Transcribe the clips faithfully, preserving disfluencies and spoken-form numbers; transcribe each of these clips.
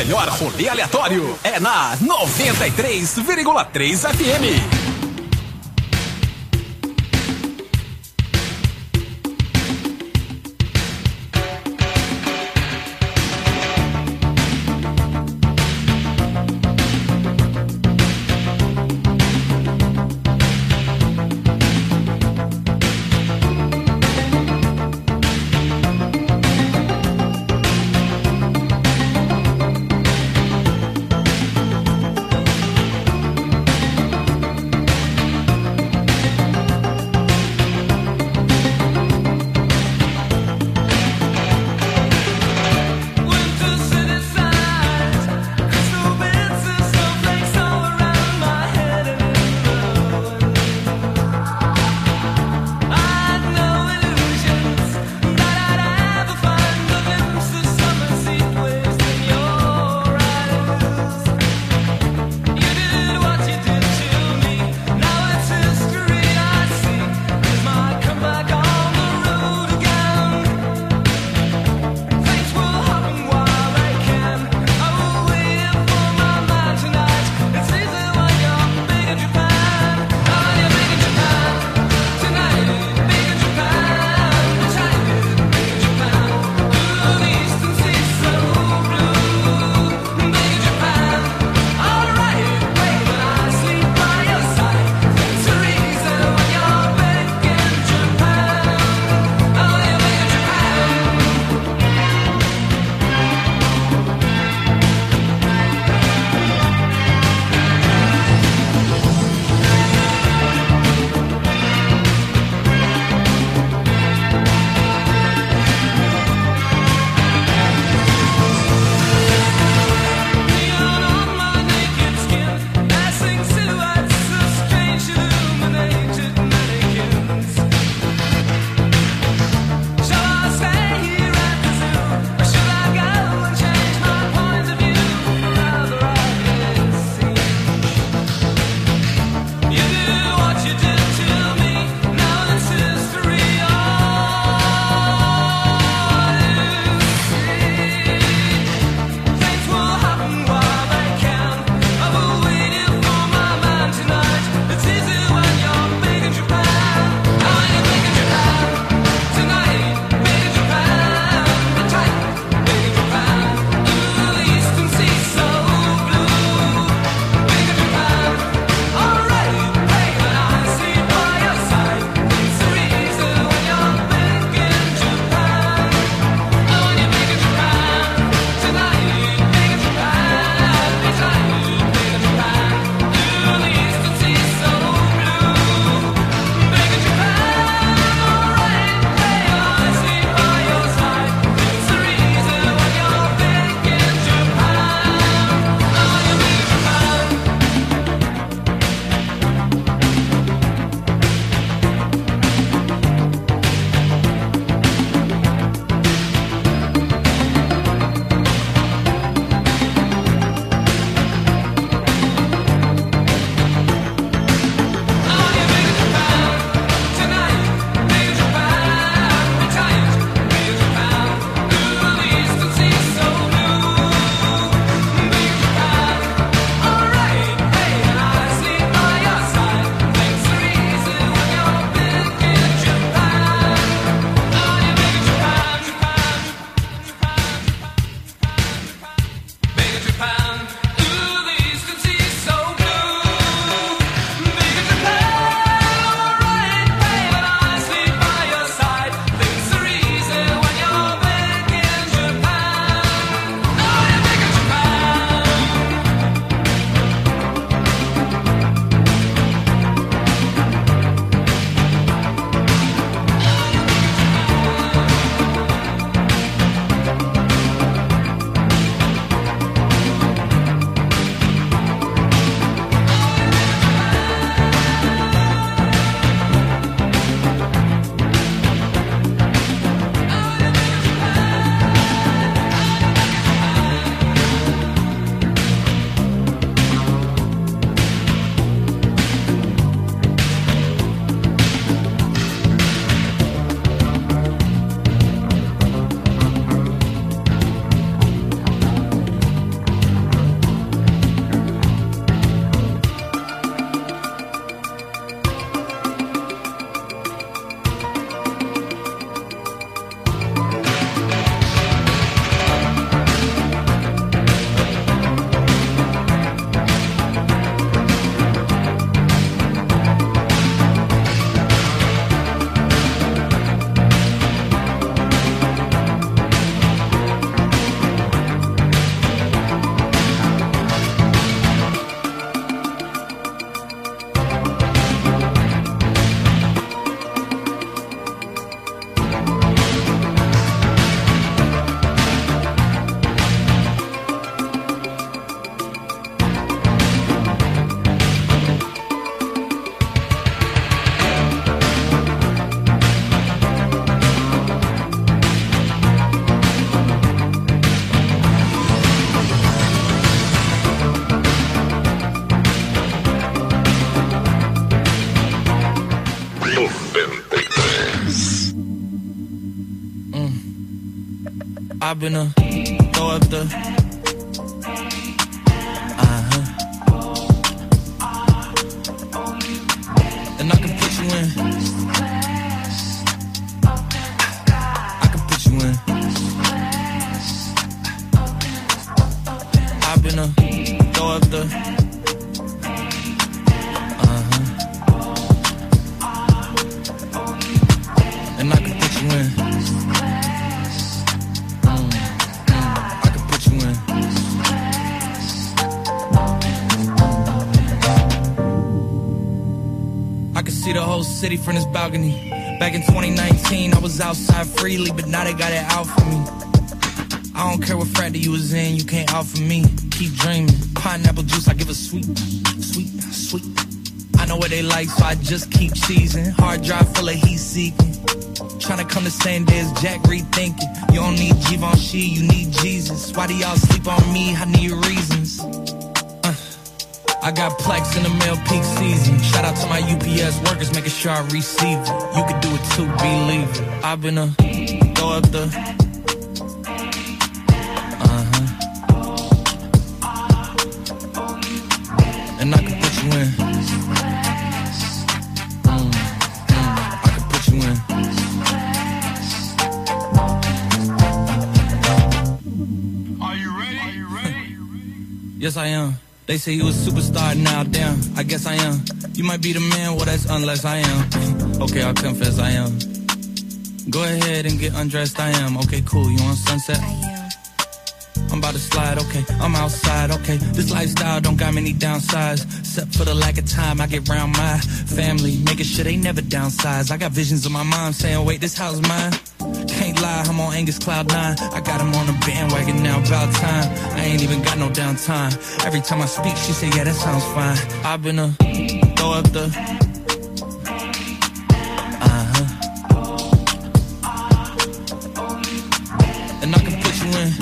melhor rolê aleatório é na noventa e três vírgula três F M. I've been a throw up the uh-huh. And I can put you in. I can put you in. I've been a throw up the uh-huh. And I can put you in. See the whole city from this balcony. Back in twenty nineteen, I was outside freely, but now they got it out for me. I don't care what frat you was in, you can't offer me. Keep dreaming. Pineapple juice, I give a sweet, sweet, sweet. I know what they like, so I just keep cheesing. Hard drive full of heat seeking. Trying to come the same day as Jack, rethinking. You don't need Givenchy, you need Jesus. Why do y'all sleep on me? I need reasons. I got plaques in the mail peak season. Shout out to my U P S workers, making sure I receive it. You can do it too, believe it. I've been a throw up the uh-huh. And I can put you in. Mm, mm, I can put you in. Are you ready? Are you ready? Yes, I am. They say you a superstar now, damn, I guess I am. You might be the man, well that's unless I am. Okay, I'll confess I am. Go ahead and get undressed, I am. Okay, cool, you on Sunset? I am. I'm about to slide, okay, I'm outside, okay. This lifestyle don't got many downsides. Except for the lack of time I get round my family, making sure they never downsize. I got visions of my mom saying, wait, this house mine? Can't lie, I'm on Angus Cloud nine. I got him on the bandwagon now, about time. I ain't even got no downtime. Every time I speak, she say, yeah, that sounds fine. I've been a throw up the uh-huh. And I can put you in.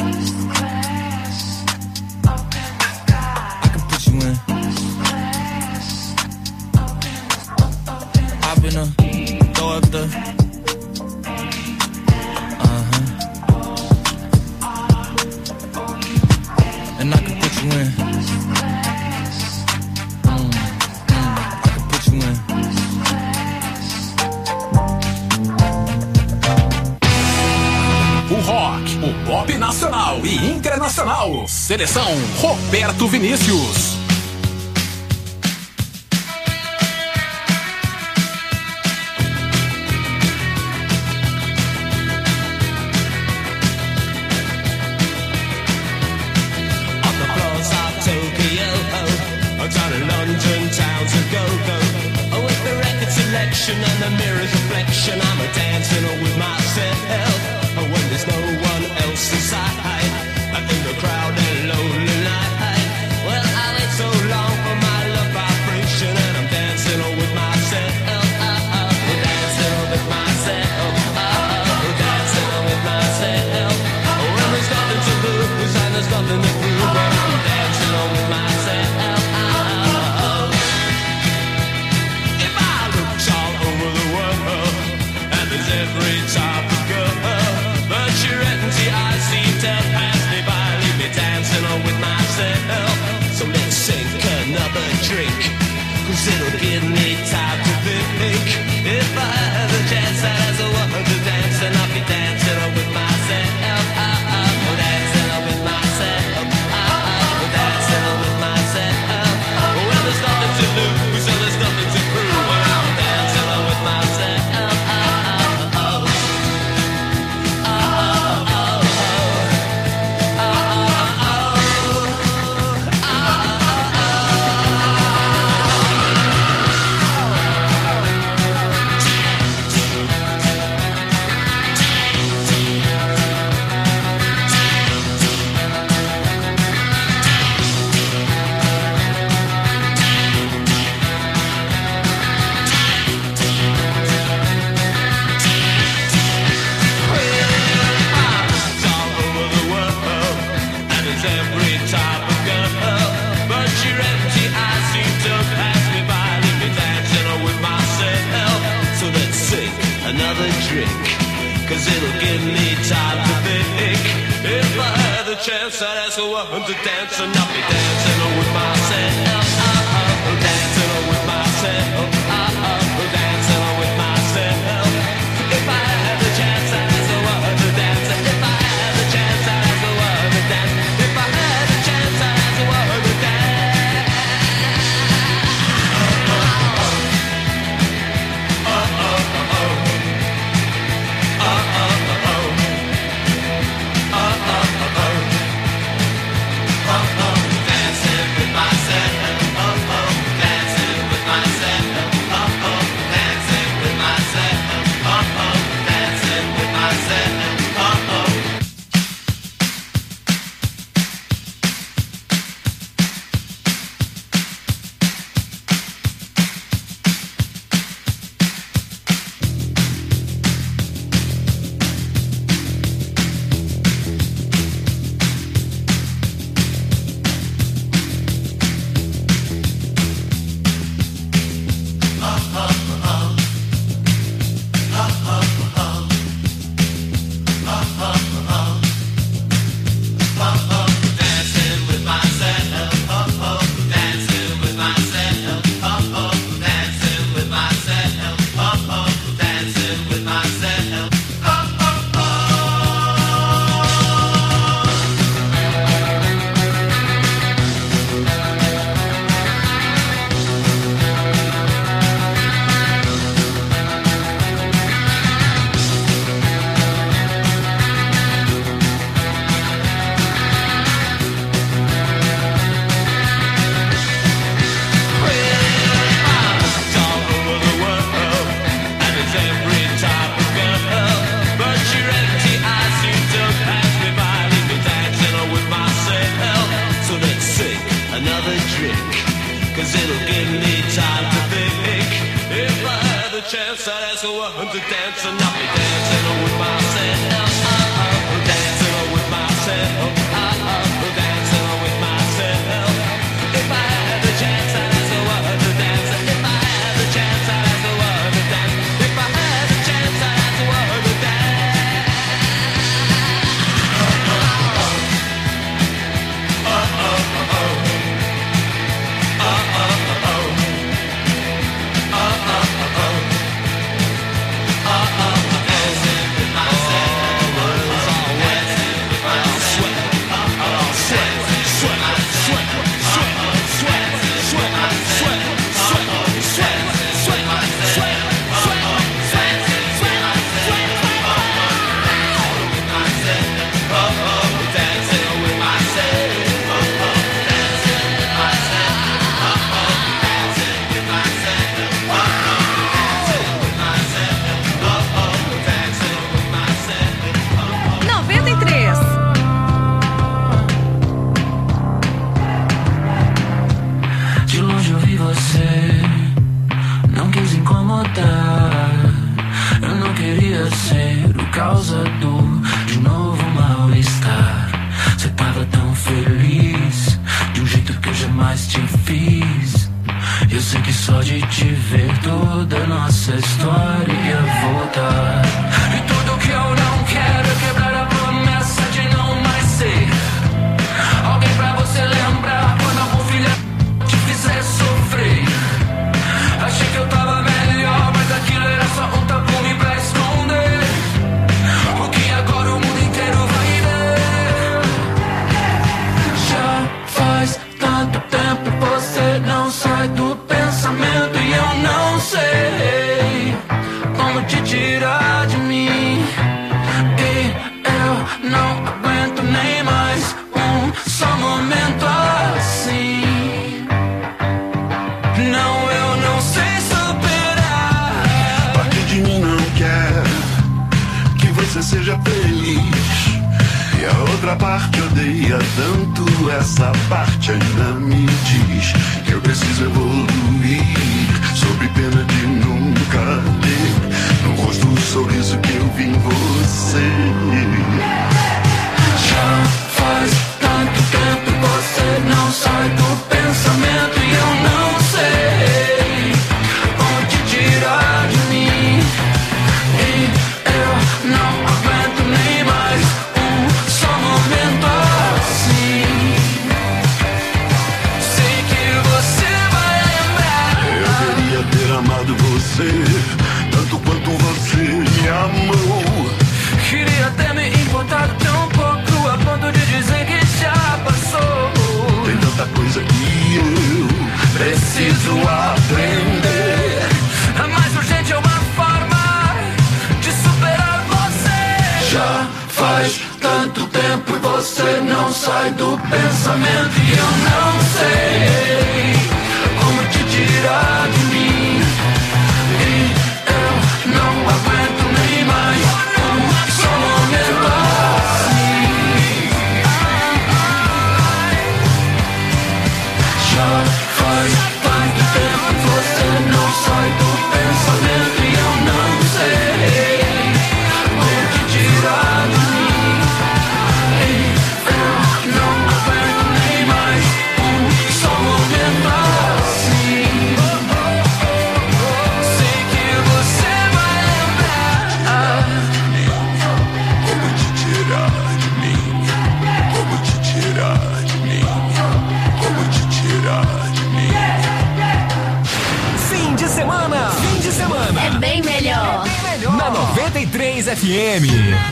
I can put you in. I've been a throw up the and I can put you in. Mm, mm, I can put you in. O rock, o pop nacional e internacional. Seleção Roberto Vinícius. And the mirror's reflection, I'm a dancing with myself. When there's no one else inside, in the crowd and lonely night. Well, I wait so long for my love vibration, and I'm dancing with myself. Dancing with myself. Dancing with myself. When there's nothing to lose and there's nothing to prove, I'm dancing with myself. Every time I go, but your empty eyes seem to pass me by, leave me dancing with myself. So let's sink another drink, cause it'll give me time to think. If I had a chance as a woman to dance, then I'll be dancing with myself. Dancing with myself. Dancing with myself. Well, there's nothing to lose, so there's nothing to prove. I'm dancing with myself. cause it'll give me time to think. If I had the chance, I'd ask a woman to dance, and I'll be dancing with myself. Dancing with myself. Dancing with myself. If I had the chance, I'd ask a woman to dance. If I had the chance, I'd ask a woman to dance. If I had the chance, I'd ask a woman to dance. Oh, oh, oh. Oh, oh, oh, oh. Oh, oh, oh, oh. Oh, oh, oh, oh. Oh, oh. Dancing with myself. Oh, oh. Dancing with myself. Oh, oh. Dancing with myself. Oh, oh. Dancing with myself. Oh, oh. No. você não sai do pensamento e eu não sei como te tirar de mim. E eu não aguento nem mais um só momento assim. Já faz tanto tempo que você não sai do pensamento e eu não sei como te tirar de mim. E eu não aguento nem mais um só momento assim. Sei que você vai lembrar como te tirar de mim, como te tirar de mim, como te tirar de mim. Fim de semana, fim de semana. É bem melhor. Na noventa e três F M.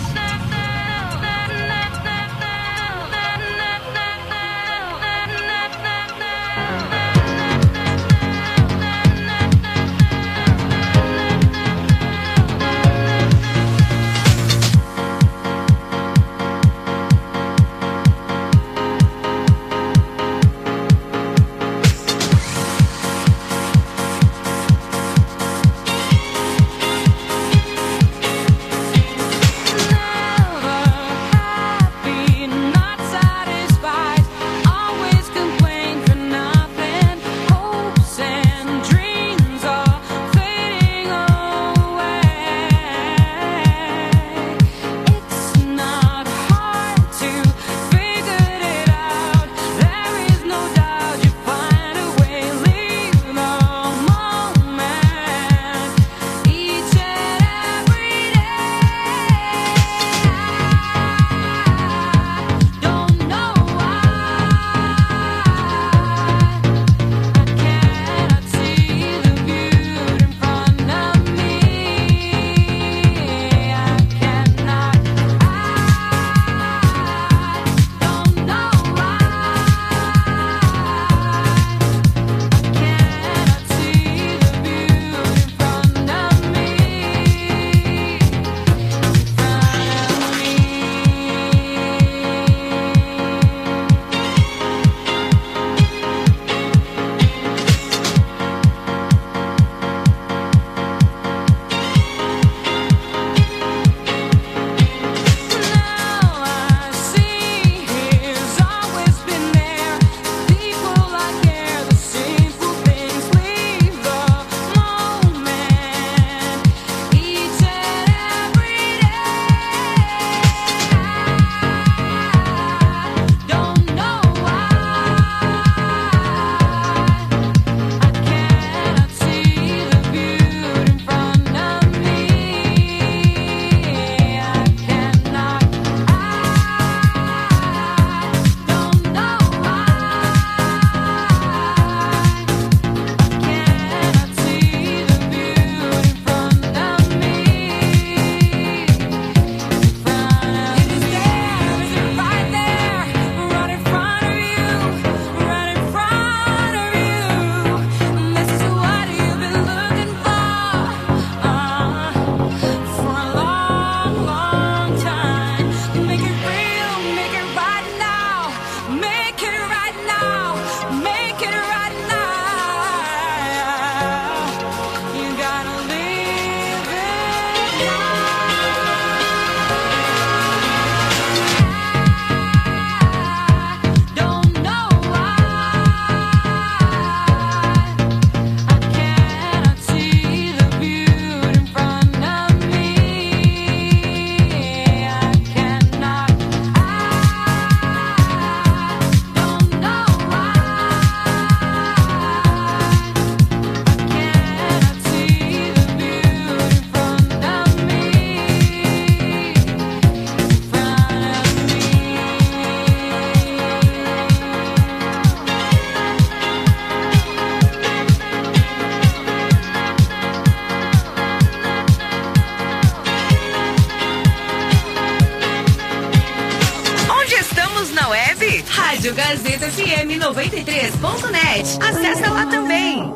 Rádio Gazeta F M noventa e três ponto net. Acesse lá também.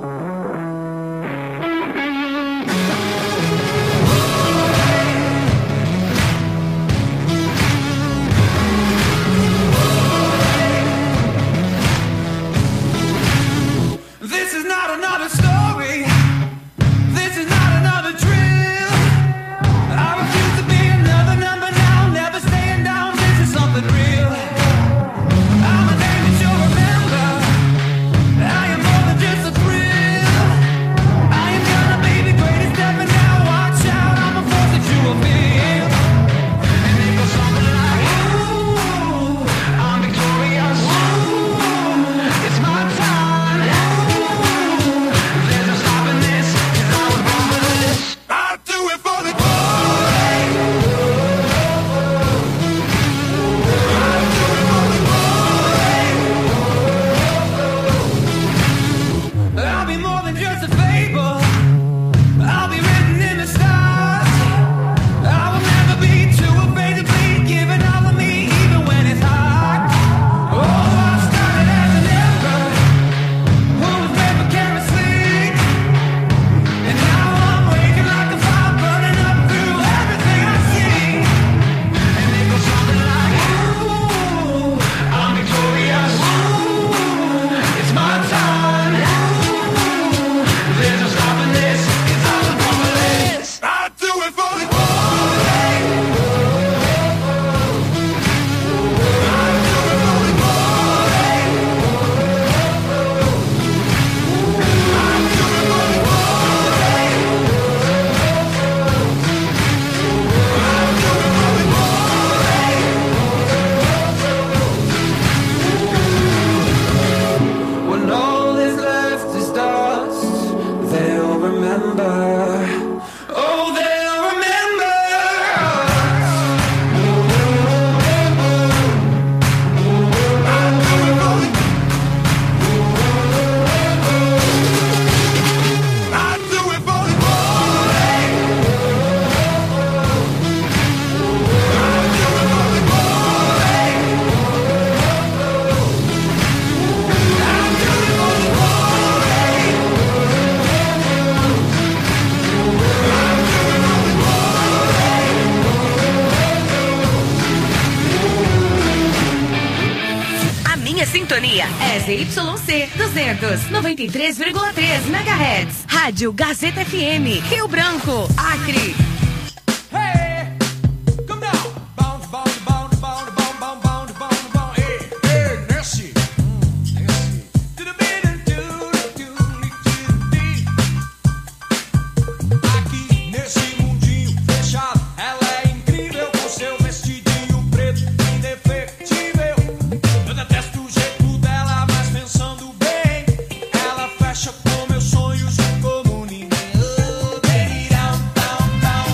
sintonia é Z Y C duzentos e noventa e três vírgula três megahertz. Rádio Gazeta F M, Rio Branco, Acre. Fecha com meus sonhos como ninguém. Oh,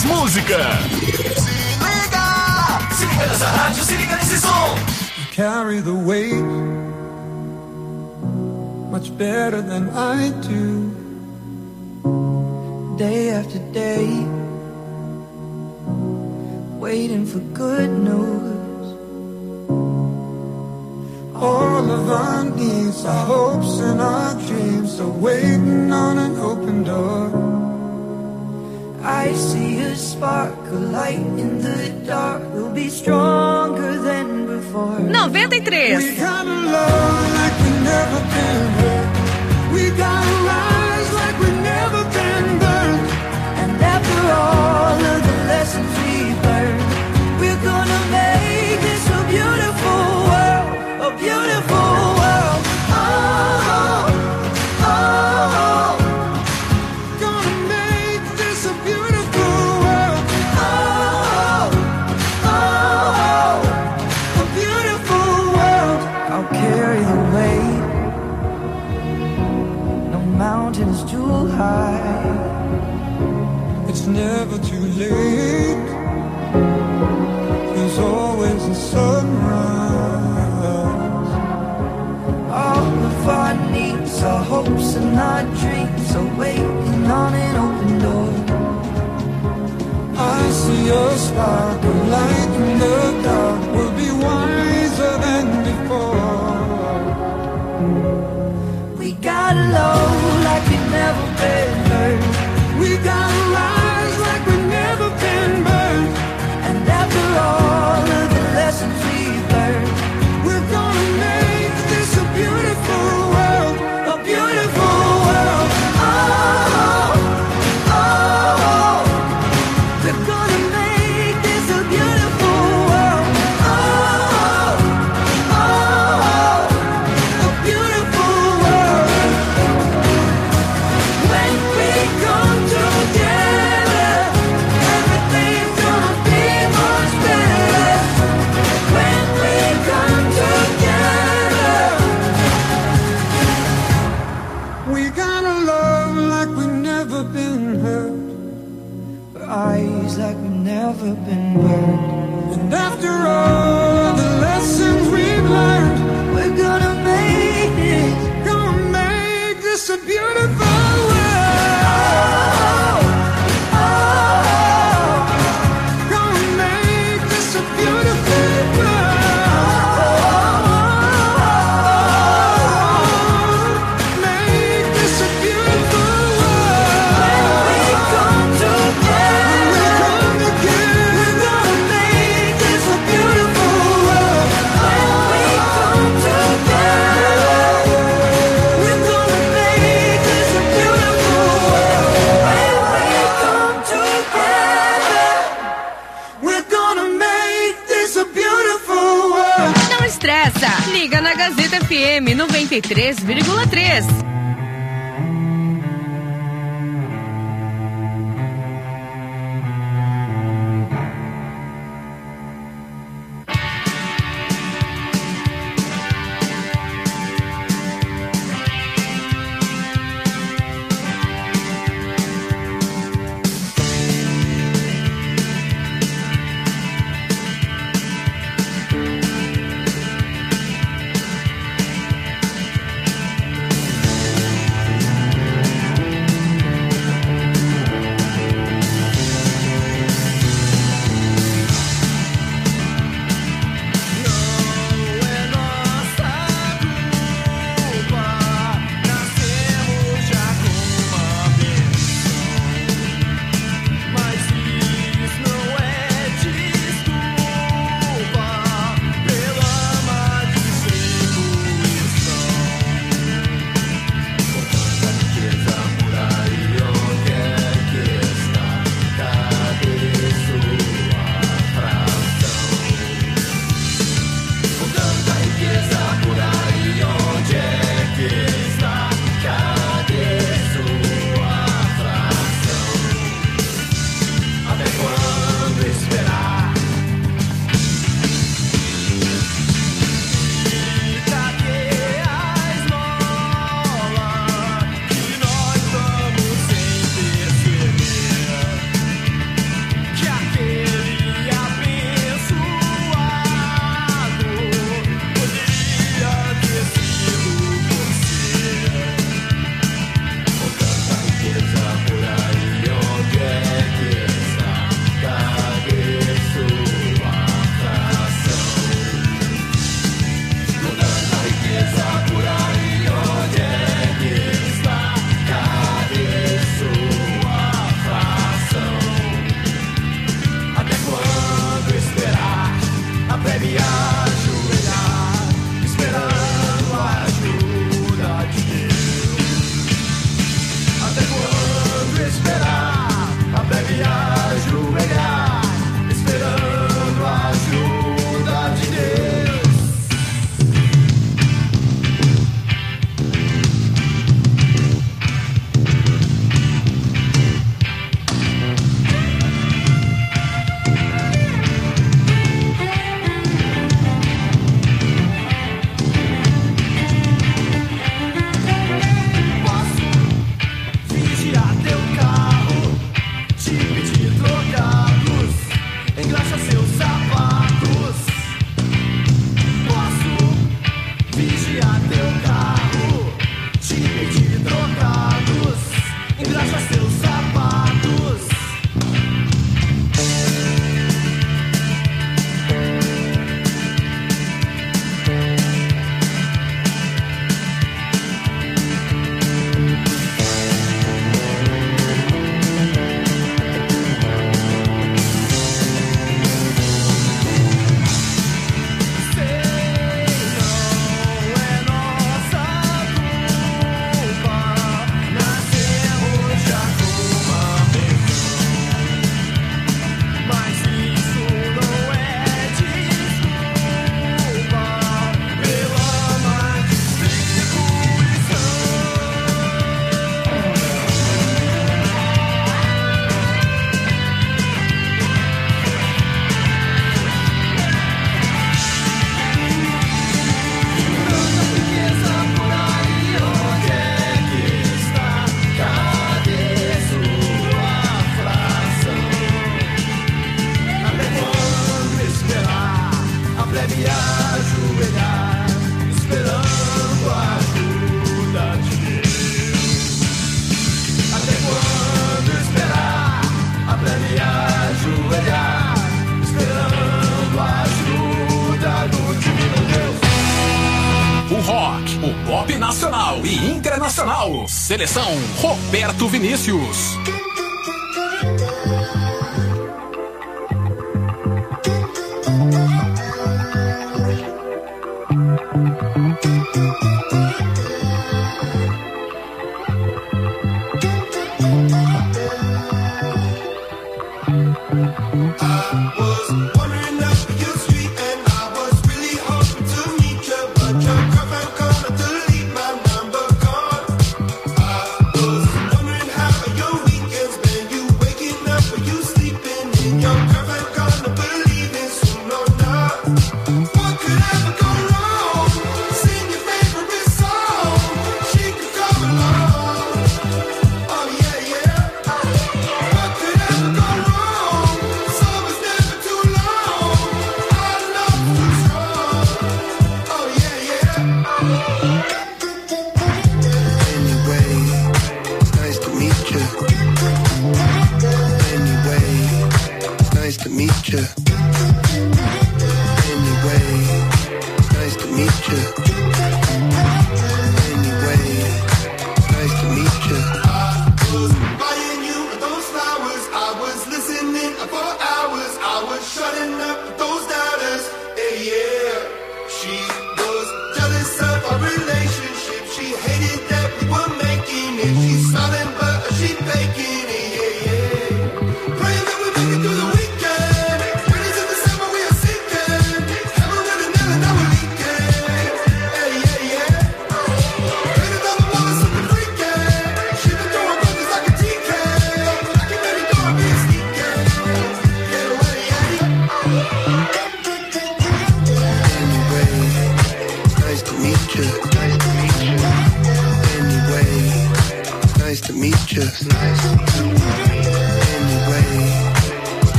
mais música. Se liga! Se liga nessa rádio, se liga nesse som. Carry the weight much better than I do. Day after day, waiting for good news. All of our needs, our hopes and our dreams are waiting on an open door. I see a spark, a light in the dark. We'll be stronger than before. noventa e três. We gotta love like we never been hurt. We gotta rise like we never been burned. And after all of the lessons we've learned, we're gonna make this a beautiful world, a beautiful world. Oh, oh, oh. Gonna make this a beautiful world. Oh, oh, oh. A beautiful world. I'll carry the weight. No mountain is too high. It's never too late. There's always a sunrise. All of our needs, our hopes and our dreams are waiting on an open door. I see a spark of light in the dark. We'll be wiser than before. We got low like we've never been hurt. We got rise like we've never been burned. And after all of the lessons we've learned, we're gonna make this a beautiful world, a beautiful world. Oh, oh, oh. We're gonna make this a beautiful world. Oh, oh, oh. A beautiful world. When we come together, everything's gonna be much better. When we come together, we gotta love like we've never been hurt. Eyes like we've never been burned. And after all the lessons we've learned, we're gonna make it, gonna make this a beautiful world. Oh, oh, gonna make this a beautiful world. Make this a beautiful world. When we come together, we're gonna make this a beautiful world. When we come together, we're gonna make this a beautiful world. When we come together, we're gonna make this a beautiful world. Não estressa. Liga na Gazeta F M noventa e três vírgula três. ajoelhar, esperando a ajuda de Deus. Seleção Roberto Vinícius.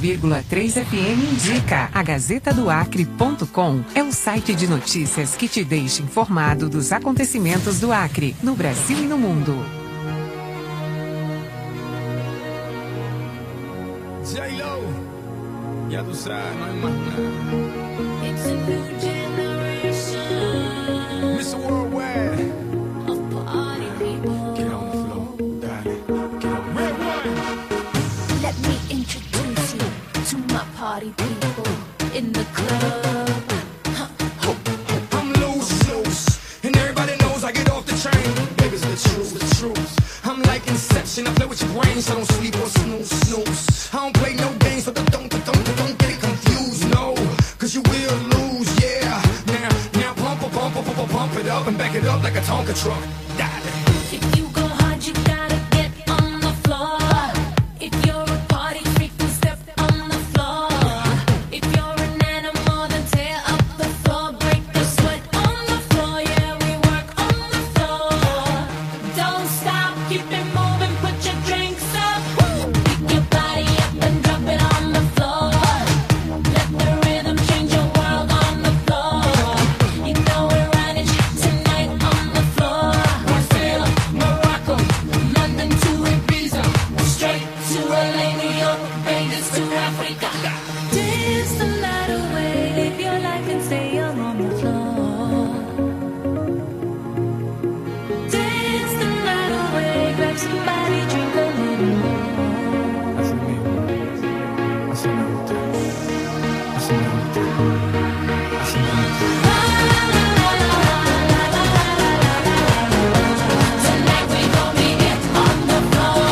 vírgula três F M indica. A Gazeta do Acre ponto com é o site de notícias que te deixa informado dos acontecimentos do Acre, no Brasil e no mundo. J-Lo, ya tú sabes, no hay más nada. It's a new generation. mister Worldwide. Of party people. Get on the floor, darling. Get on. Red one. Let me introduce you to my party people in the club. I'm loose, loose, and everybody knows I get off the train. Baby's the truth, the truth. I'm like Inception, I play with your brain, so don't sleep or snooze, snooze. I don't play no games, so don't, don't, don't, don't get it confused, no, cause you will lose, yeah. Now, now pump, pump, pump, pump, pump it up and back it up like a Tonka truck. Darling. If you go hard, you gotta get on the floor. If you're a party freak, then step on the floor. If you're an animal, then tear up the floor. Break the sweat on the floor, yeah, we work on the floor. Don't stop, keep it moving, put your drinks up. Pick your body up and drop it on the floor. Let the rhythm change your world on the floor. You know we're running tonight on the floor. Brazil, Morocco, London to Ibiza, straight to L A, New York, Vegas to Africa. Dance the night away, live your life and stay young on the floor. Dance the night away, grab somebody, drink a little more. Así mismo, así me gusta, así me gusta, así me gusta. Tonight we gon' be it on the floor.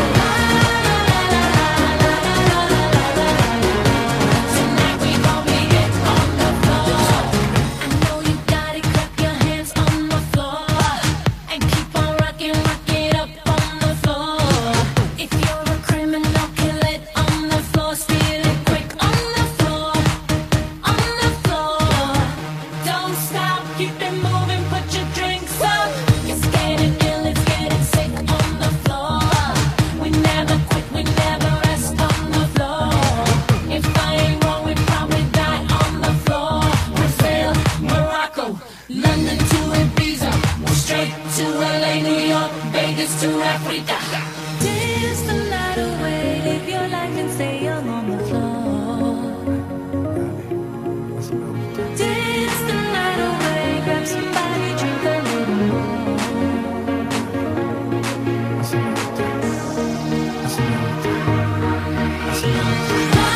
Tonight we gon' be it on the floor. I know you got it, clap your hands on the floor and keep on rocking, rock it up on the floor. If you're a criminal, kill it on the floor, steal it quick on the floor, on the floor. Don't stop, keep it moving, put your drinks up. It's getting ill, it's getting sick on the floor. We never quit, we never rest on the floor. If I ain't wrong, we probably die on the floor. Brazil, Morocco, London to Ibiza, straight to L A, New York, Vegas to Africa. Dance the night away, live your life and stay young on the floor. Así me gusta. Dance the night away, grab somebody, drink a little more. Así me gusta, así me gusta, así me gusta.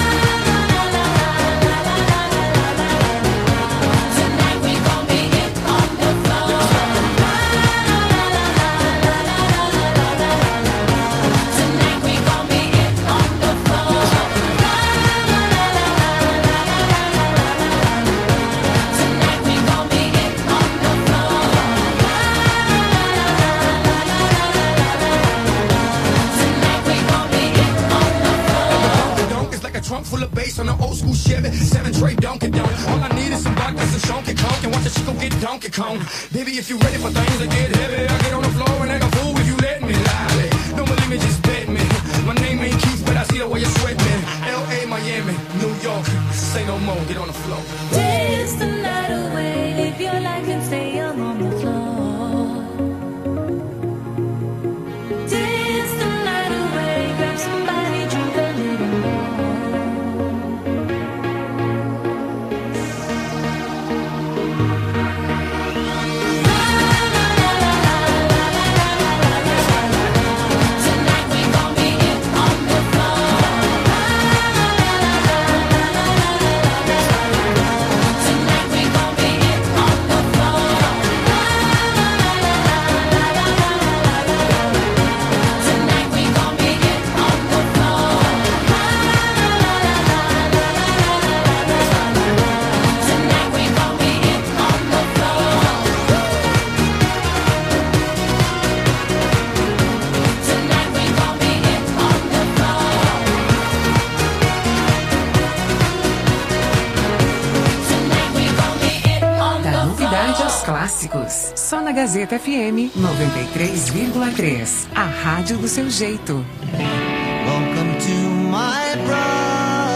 Tonight we gon' be it on the floor. Tonight we gon' be it on the floor. Tonight we gon' be it on the floor. Tonight we gon' be it on the floor. The donk is like a trunk full of bass on an old school Chevy. Seven tray Donkey Donk. All I need is some vodka, some Donkey Kong, and watch the chico get Donkey Kong. Baby, if you ready for things to get heavy, I get on the floor and act a fool if you let me lie. Don't believe me, just bet me. My name ain't Keith, but I see the way you sweat me. L A, Miami, New York, say no more, get on the floor. Dance the night away, live your life and stay young on the floor. Dance the night away, grab somebody, drink a little more. Tonight we gon' be it on the floor. Tonight we gon' be it on the floor. Tonight we gon' be it on the floor. Tonight we gon' be it on the floor. Tonight we gon' be it on the floor. Tonight we gon' be it on Da the novidade aos floor. clássicos. Só na Gazeta F M noventa e três vírgula três. A rádio do seu jeito. Welcome to my bride.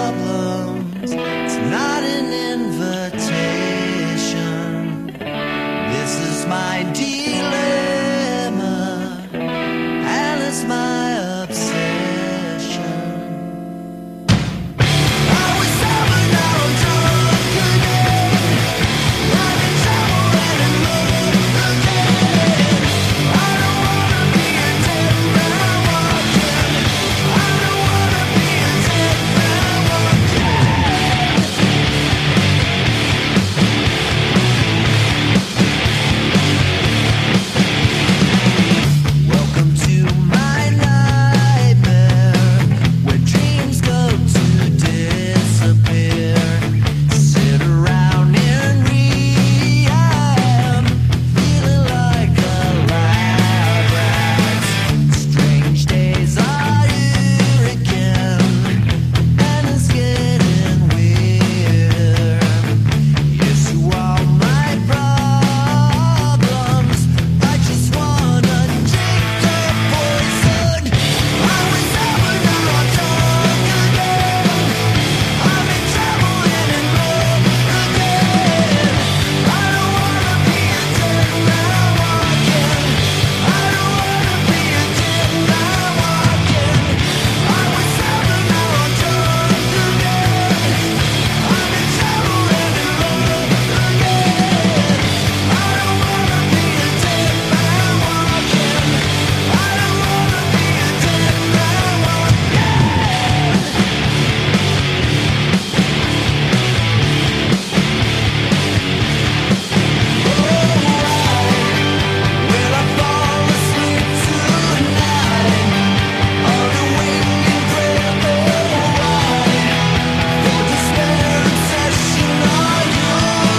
my dilemma, hell is my obsession. I was sober, now I'm drunk again. I'm in trouble and in love again. I don't wanna be a dead man walking. I don't wanna be a dead man walking. Welcome to my nightmare, where dreams go to disappear. Sit around in rehab, feeling like a lab rat. Strange days are here again, and it's getting weird. Yes, to all my problems, I just wanna drink the poison. I was sober, now I'm drunk again. I'm in trouble and in love again. I don't wanna be a dead man walking. I don't wanna be a dead man walking. I was sober, now I'm drunk again. I'm in trouble and in love again. I don't wanna be a dead man walking. I don't wanna be a dead man Will I fall asleep tonight on a winged prayer? For despair obsession on you.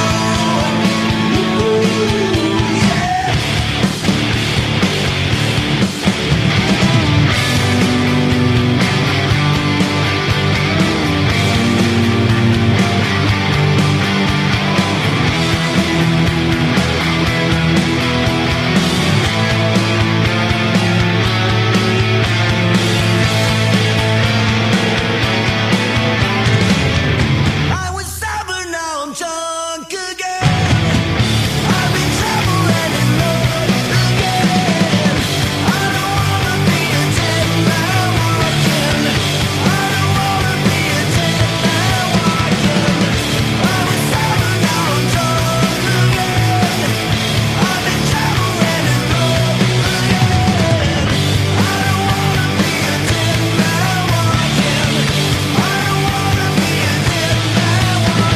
I was sober, now I'm drunk again. I'm in trouble and in love again. I don't wanna be a dead man walking. I don't wanna be a dead man walking. I was sober, now I'm drunk again. I'm in trouble and in love again. I don't wanna be a dead man walking. I don't wanna be a dead man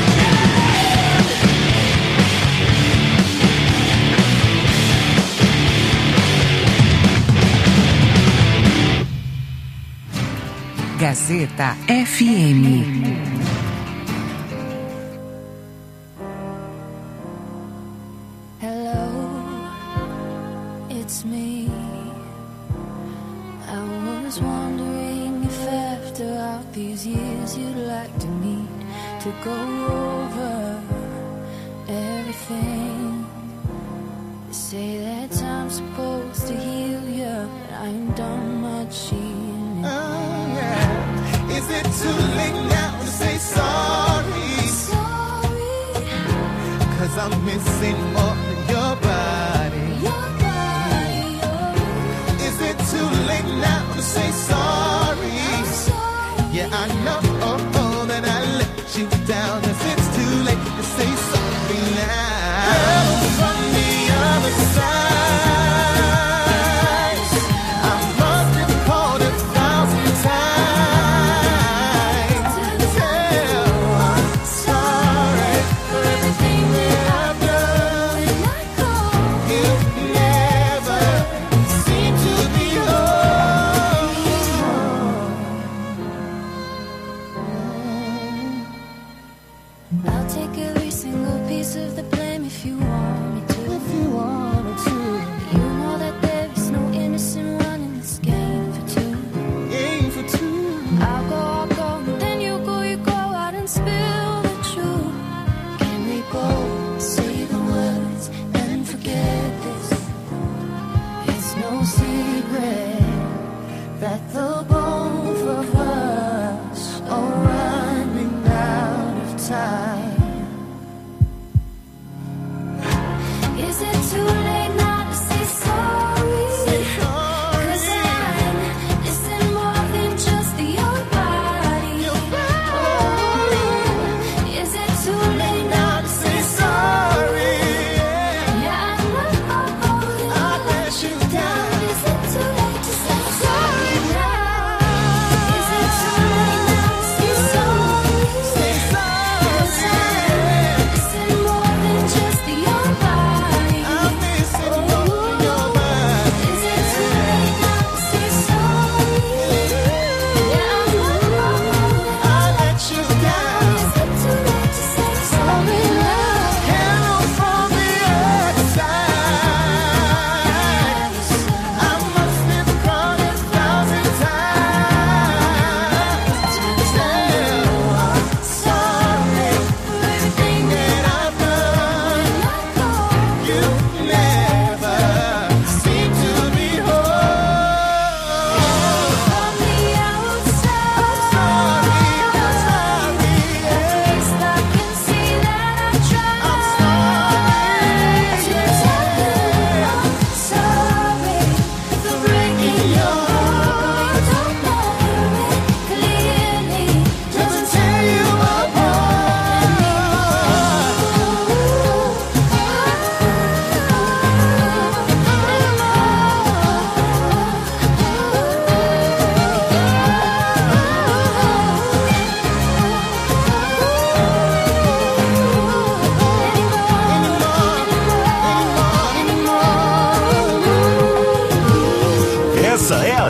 Gazeta F M. Hello, it's me. I was wondering if after all these years you'd like to meet to go over everything. They say that time's supposed to heal you, but I ain't done much healing. Oh, yeah. Is it too late now to say sorry? Sorry, Cause I'm missing more of your body. your body, your Is it too late now to say sorry? sorry. Yeah, I know that I let you down. If it's too late to say sorry now. Girl, from the other side, I must have called a thousand times. Tell I'm sorry for everything that I've done.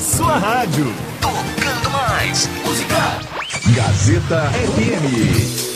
sua rádio. Tocando mais música. Gazeta F M.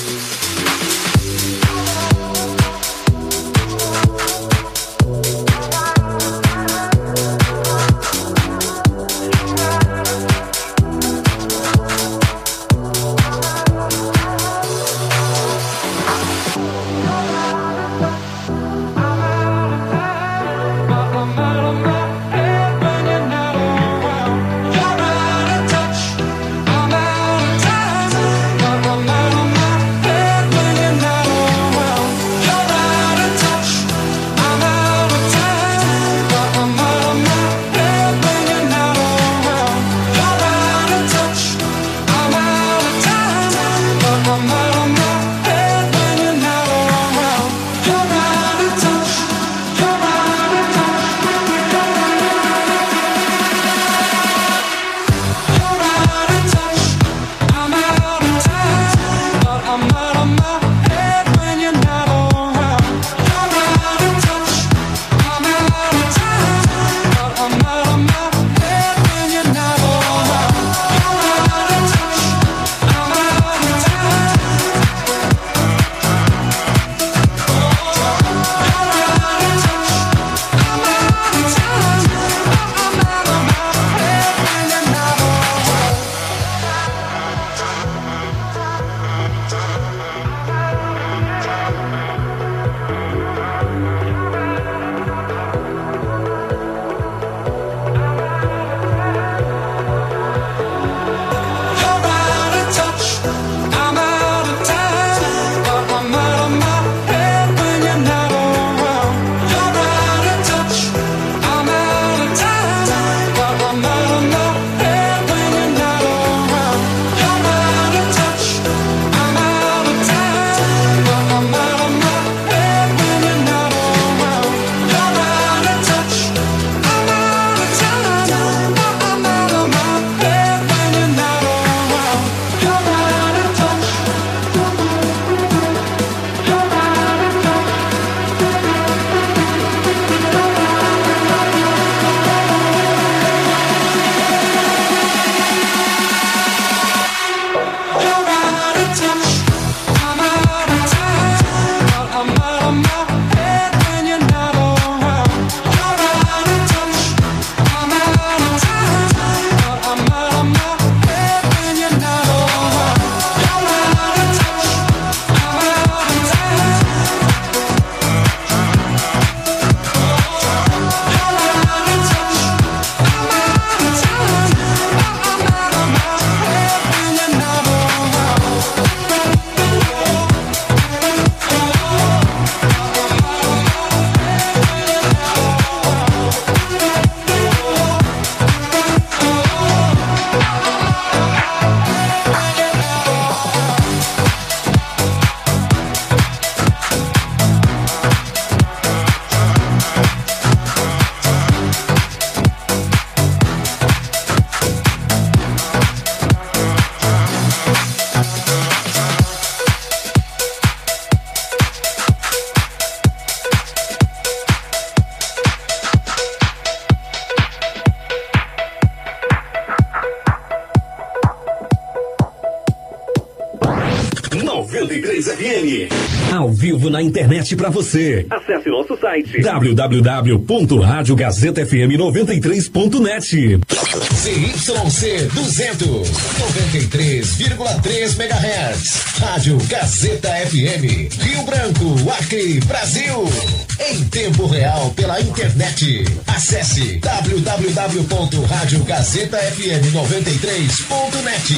noventa e três F M. Ao vivo na internet pra você. Acesse nosso site w w w ponto rádio gazeta f m noventa e três ponto net. C Y C duzentos, noventa e três vírgula três megahertz. Rádio Gazeta F M. Rio Branco, Acre, Brasil. Em tempo real pela internet. Acesse w w w ponto rádio gazeta f m noventa e três ponto net.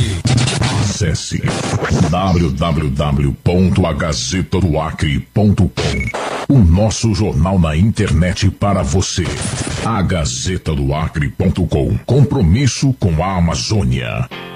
Acesse w w w ponto a gazeta do acre ponto com. O nosso jornal na internet para você. a gazeta do acre ponto com. Compromisso com a Amazônia.